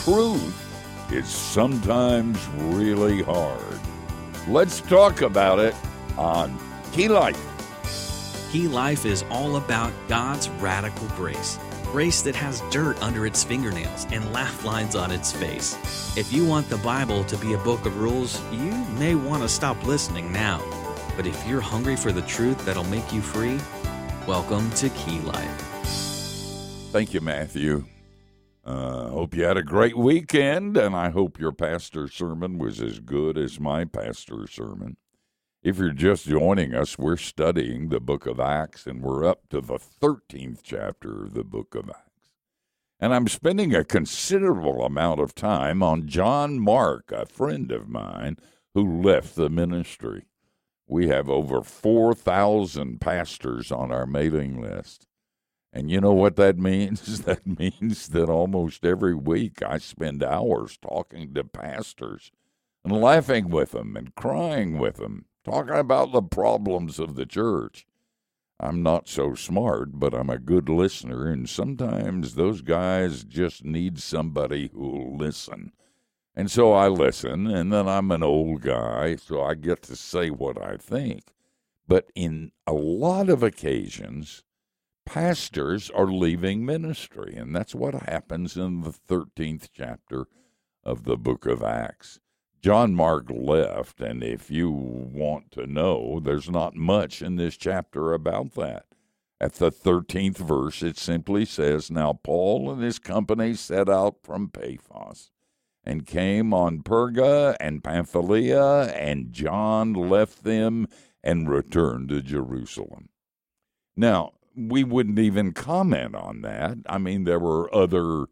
truth is sometimes really hard. Let's talk about it on Key Life. Key Life is all about God's radical grace. Grace that has dirt under its fingernails and laugh lines on its face. If you want the Bible to be a book of rules, you may want to stop listening now. But if you're hungry for the truth that'll make you free, welcome to Key Life. Thank you, Matthew. Hope you had a great weekend, and I hope your pastor's sermon was as good as my pastor's sermon. If you're just joining us, we're studying the book of Acts, and we're up to the 13th chapter of the book of Acts. And I'm spending a considerable amount of time on John Mark, a friend of mine who left the ministry. We have over 4,000 pastors on our mailing list. And you know what that means? That means that almost every week I spend hours talking to pastors and laughing with them and crying with them, talking about the problems of the church. I'm not so smart, but I'm a good listener, and sometimes those guys just need somebody who'll listen. And so I listen, and then I'm an old guy, so I get to say what I think. But in a lot of occasions, pastors are leaving ministry, and that's what happens in the 13th chapter of the book of Acts. John Mark left, and if you want to know, there's not much in this chapter about that. At the 13th verse, it simply says, "Now Paul and his company set out from Paphos, and came on Perga and Pamphylia, and John left them and returned to Jerusalem." Now, we wouldn't even comment on that. I mean, there were other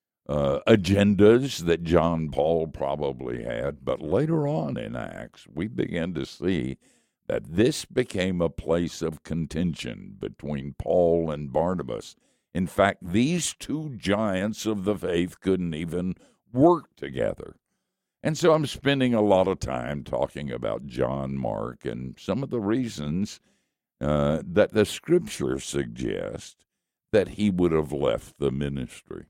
agendas that John Paul probably had, but later on in Acts, we begin to see that this became a place of contention between Paul and Barnabas. In fact, these two giants of the faith couldn't even work together. And so I'm spending a lot of time talking about John Mark and some of the reasons that the Scriptures suggest that he would have left the ministry.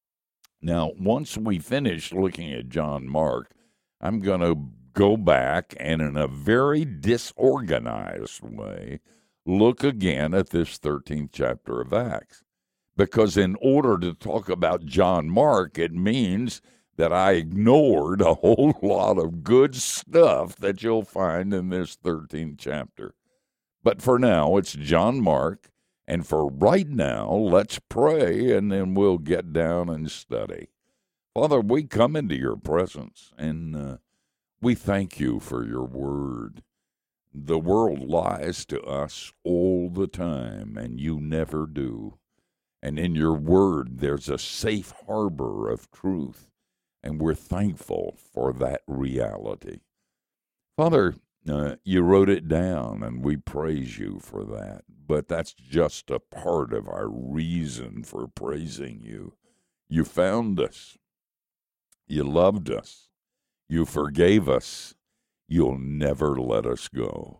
Now, once we finish looking at John Mark, I'm going to go back and in a very disorganized way look again at this 13th chapter of Acts. Because in order to talk about John Mark, it means that I ignored a whole lot of good stuff that you'll find in this 13th chapter. But for now, it's John Mark. And for right now, let's pray, and then we'll get down and study. Father, we come into your presence, and we thank you for your word. The world lies to us all the time, and you never do. And in your word, there's a safe harbor of truth, and we're thankful for that reality. Father, you wrote it down, and we praise you for that. But that's just a part of our reason for praising you. You found us. You loved us. You forgave us. You'll never let us go.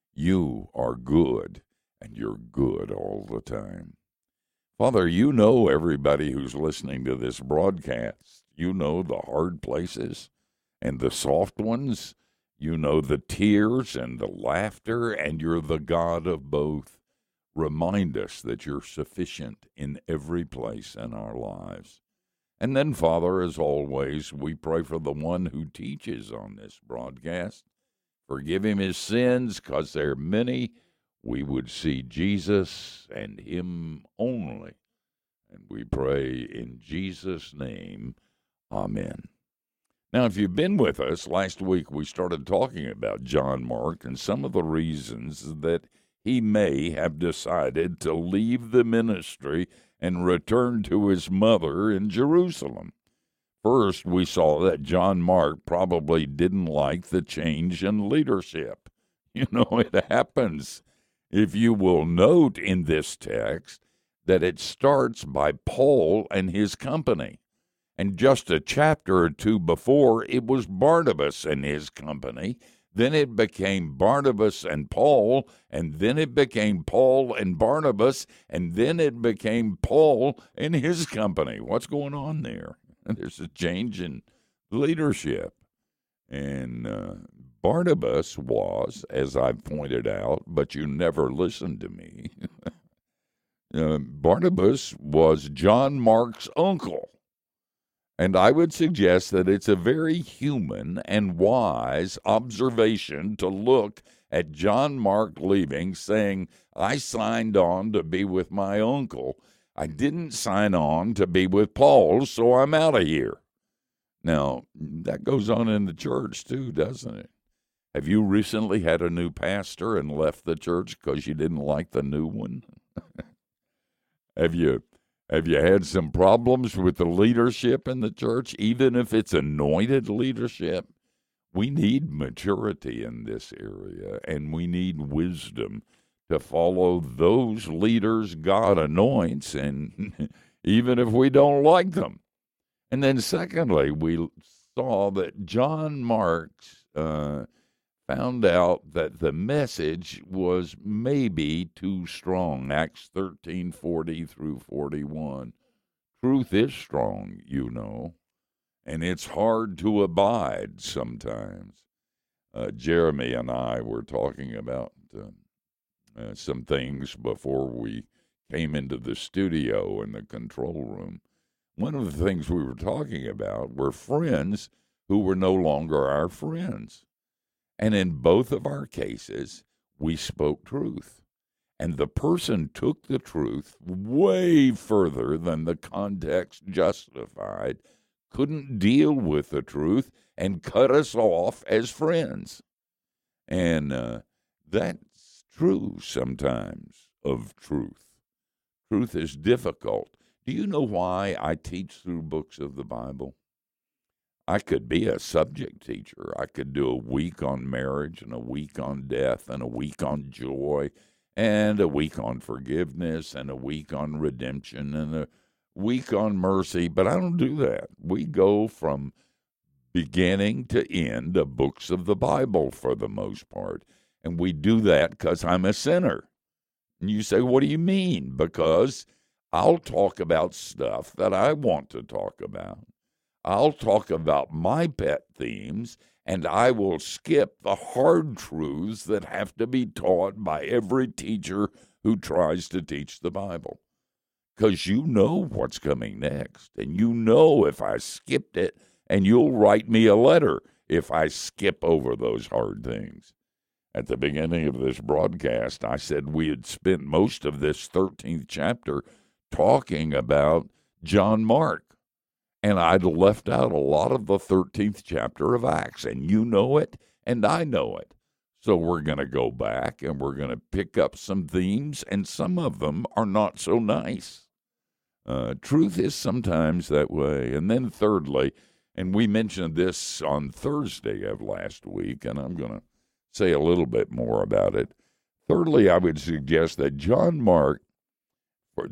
You are good, and you're good all the time. Father, you know everybody who's listening to this broadcast. You know the hard places and the soft ones. You know the tears and the laughter, and you're the God of both. Remind us that you're sufficient in every place in our lives. And then, Father, as always, we pray for the one who teaches on this broadcast. Forgive him his sins, because they're many. We would see Jesus and him only. And we pray in Jesus' name, amen. Now, if you've been with us, last week we started talking about John Mark and some of the reasons that he may have decided to leave the ministry and return to his mother in Jerusalem. First, we saw that John Mark probably didn't like the change in leadership. You know, it happens. If you will note in this text that it starts by Paul and his company. And just a chapter or two before, it was Barnabas and his company. Then it became Barnabas and Paul, and then it became Paul and Barnabas, and then it became Paul and his company. What's going on there? There's a change in leadership. And Barnabas was, as I pointed out, but you never listened to me. Barnabas was John Mark's uncle. And I would suggest that it's a very human and wise observation to look at John Mark leaving, saying, I signed on to be with my uncle. I didn't sign on to be with Paul, so I'm out of here. Now, that goes on in the church too, doesn't it? Have you recently had a new pastor and left the church because you didn't like the new one? Have you had some problems with the leadership in the church, even if it's anointed leadership? We need maturity in this area, and we need wisdom to follow those leaders God anoints, and even if we don't like them. And then secondly, we saw that John Marks found out that the message was maybe too strong. Acts 13:40 through 41. Truth is strong, you know, and it's hard to abide sometimes. Jeremy and I were talking about some things before we came into the studio in the control room. One of the things we were talking about were friends who were no longer our friends. And in both of our cases, we spoke truth. And the person took the truth way further than the context justified, couldn't deal with the truth, and cut us off as friends. And that's true sometimes of truth. Truth is difficult. Do you know why I teach through books of the Bible? I could be a subject teacher. I could do a week on marriage and a week on death and a week on joy and a week on forgiveness and a week on redemption and a week on mercy, but I don't do that. We go from beginning to end of books of the Bible for the most part, and we do that because I'm a sinner. And you say, what do you mean? Because I'll talk about stuff that I want to talk about. I'll talk about my pet themes, and I will skip the hard truths that have to be taught by every teacher who tries to teach the Bible. Because you know what's coming next, and you know if I skipped it, and you'll write me a letter if I skip over those hard things. At the beginning of this broadcast, I said we had spent most of this 13th chapter talking about John Mark. And I'd left out a lot of the 13th chapter of Acts, and you know it, and I know it. So we're going to go back, and we're going to pick up some themes, and some of them are not so nice. Truth is sometimes that way. And then thirdly, and we mentioned this on Thursday of last week, and I'm going to say a little bit more about it. Thirdly, I would suggest that John Mark, for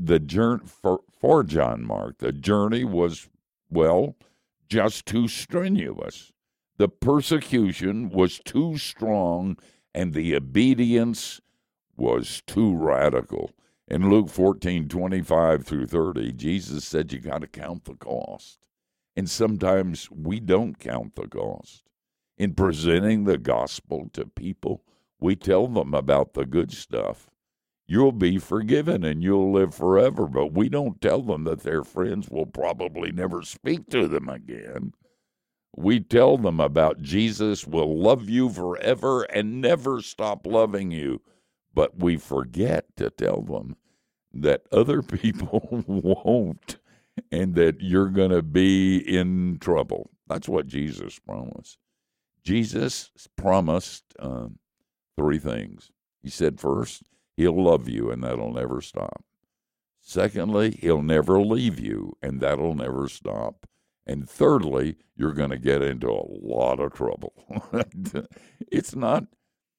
John Mark, the journey was, well, just too strenuous. The persecution was too strong, and the obedience was too radical. In Luke 14:25 through 30, Jesus said you got to count the cost. And sometimes we don't count the cost. In presenting the gospel to people, we tell them about the good stuff. You'll be forgiven and you'll live forever, but we don't tell them that their friends will probably never speak to them again. We tell them about Jesus will love you forever and never stop loving you, but we forget to tell them that other people won't and that you're going to be in trouble. That's what Jesus promised. Jesus promised three things. He said, first, he'll love you, and that'll never stop. Secondly, he'll never leave you, and that'll never stop. And thirdly, you're going to get into a lot of trouble. It's not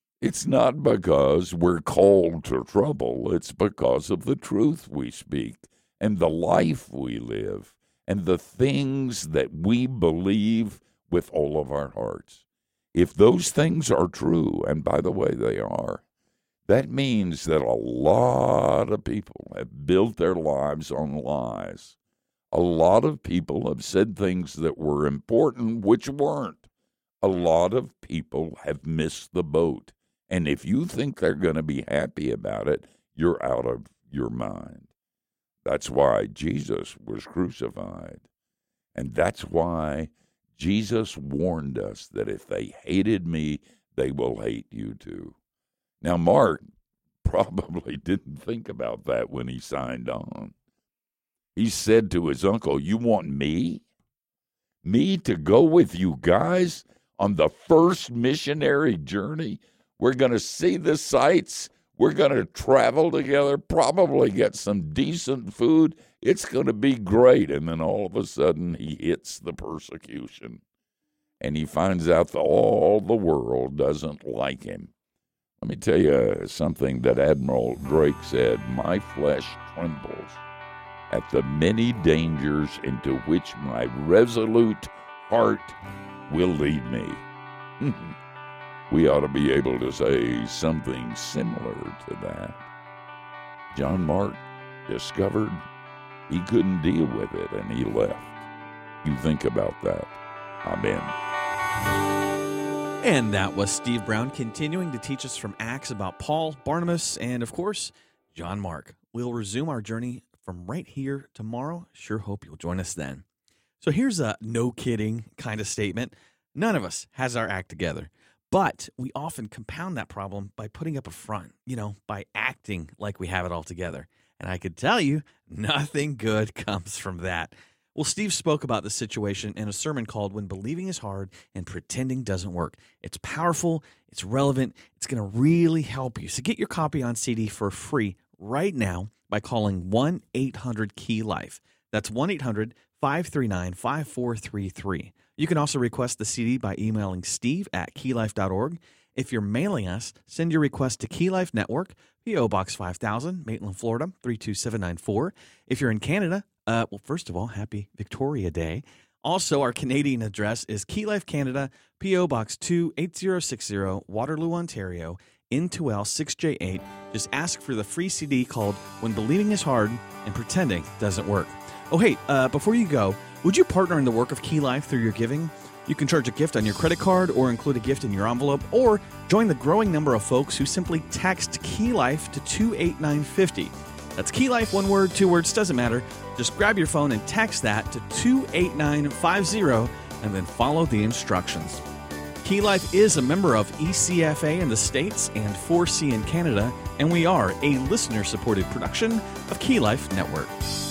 because we're called to trouble. It's because of the truth we speak and the life we live and the things that we believe with all of our hearts. If those things are true, and by the way, they are, that means that a lot of people have built their lives on lies. A lot of people have said things that were important which weren't. A lot of people have missed the boat. And if you think they're going to be happy about it, you're out of your mind. That's why Jesus was crucified. And that's why Jesus warned us that if they hated me, they will hate you too. Now, Mark probably didn't think about that when he signed on. He said to his uncle, "You want me? Me to go with you guys on the first missionary journey? We're going to see the sights. We're going to travel together, probably get some decent food. It's going to be great." And then all of a sudden he hits the persecution. And he finds out that all the world doesn't like him. Let me tell you something that Admiral Drake said. "My flesh trembles at the many dangers into which my resolute heart will lead me." We ought to be able to say something similar to that. John Mark discovered he couldn't deal with it, and he left. You think about that. Amen. And that was Steve Brown continuing to teach us from Acts about Paul, Barnabas, and, of course, John Mark. We'll resume our journey from right here tomorrow. Sure hope you'll join us then. So here's a no kidding kind of statement. None of us has our act together, but we often compound that problem by putting up a front, by acting like we have it all together. And I could tell you, nothing good comes from that. Well, Steve spoke about this situation in a sermon called "When Believing is Hard and Pretending Doesn't Work." It's powerful, it's relevant, it's going to really help you. So get your copy on CD for free right now by calling 1-800-KEY-LIFE. That's 1-800-539-5433. You can also request the CD by emailing steve@keylife.org. If you're mailing us, send your request to Key Life Network, P.O. Box 5000, Maitland, Florida, 32794. If you're in Canada, well, first of all, happy Victoria Day. Also, our Canadian address is Key Life Canada, P.O. Box 28060, Waterloo, Ontario, N2L 6J8. Just ask for the free CD called "When Believing is Hard and Pretending Doesn't Work." Oh, hey, before you go, would you partner in the work of Key Life through your giving? You can charge a gift on your credit card or include a gift in your envelope, or join the growing number of folks who simply text Key Life to 28950. That's Key Life, one word, two words, doesn't matter. Just grab your phone and text that to 28950 and then follow the instructions. Key Life is a member of ECFA in the States and 4C in Canada, and we are a listener-supported production of Key Life Network.